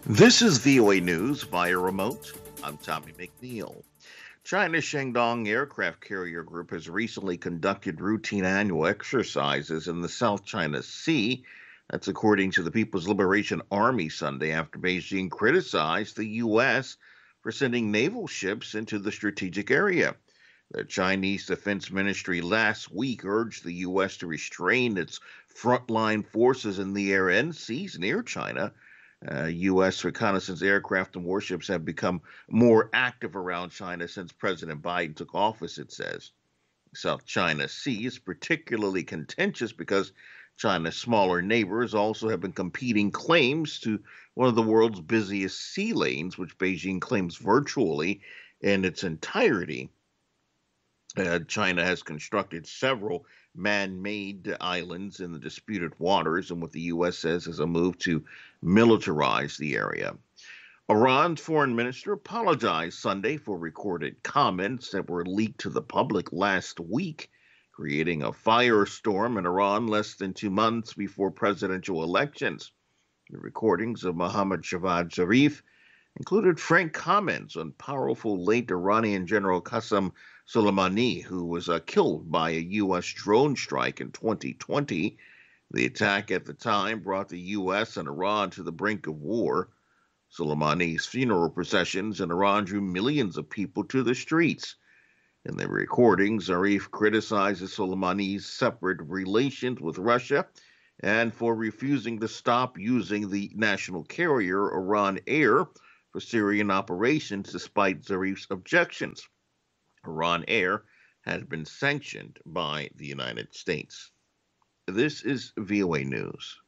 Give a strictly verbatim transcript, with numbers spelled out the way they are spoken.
This is V O A News via remote. I'm Tommy McNeil. China's Shandong Aircraft Carrier Group has recently conducted routine annual exercises in the South China Sea. That's according to the People's Liberation Army Sunday after Beijing criticized the U S for sending naval ships into the strategic area. The Chinese Defense Ministry last week urged the U S to restrain its frontline forces in the air and seas near China. Uh, U S reconnaissance aircraft and warships have become more active around China since President Biden took office, it says. South China Sea is particularly contentious because China's smaller neighbors also have been competing claims to one of the world's busiest sea lanes, which Beijing claims virtually in its entirety. Uh, China has constructed several man made islands in the disputed waters, and what the U S says is a move to militarize the area. Iran's foreign minister apologized Sunday for recorded comments that were leaked to the public last week, creating a firestorm in Iran less than two months before presidential elections. The recordings of Mohammad Javad Zarif included frank comments on powerful late Iranian General Qasem Soleimani, who was uh, killed by a U S drone strike in twenty twenty. The attack at the time brought the U S and Iran to the brink of war. Soleimani's funeral processions in Iran drew millions of people to the streets. In the recordings, Zarif criticizes Soleimani's separate relations with Russia and for refusing to stop using the national carrier Iran Air for Syrian operations despite Zarif's objections. Iran Air has been sanctioned by the United States. This is V O A News.